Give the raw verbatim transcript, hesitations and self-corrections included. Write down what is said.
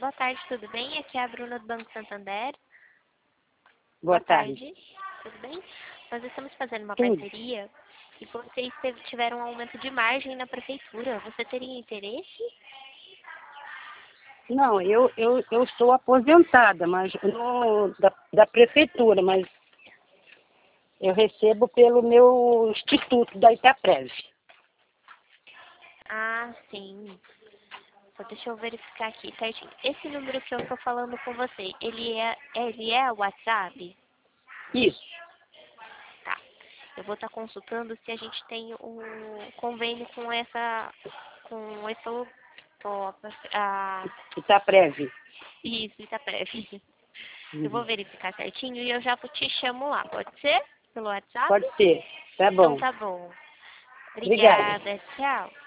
Boa tarde, tudo bem? Aqui é a Bruna do Banco Santander. Boa, Boa tarde. tarde. Tudo bem? Nós estamos fazendo uma Sim. parceria e vocês tiveram um aumento de margem na prefeitura. Você teria interesse? Não, eu, eu, eu estou aposentada, mas no, da, da prefeitura, mas eu recebo pelo meu instituto da Itaprev. Ah, sim. Só deixa eu verificar aqui certinho. Esse número que eu estou falando com você, ele é, ele é o WhatsApp? Isso. Tá. Eu vou estar consultando se a gente tem um convênio com essa, com esse a... Itaprev. Isso, Itaprev. Uhum. Eu vou verificar certinho e eu já te chamo lá, pode ser? Pelo WhatsApp? Pode ser, tá bom. Então tá bom. Obrigada. Obrigada, tchau.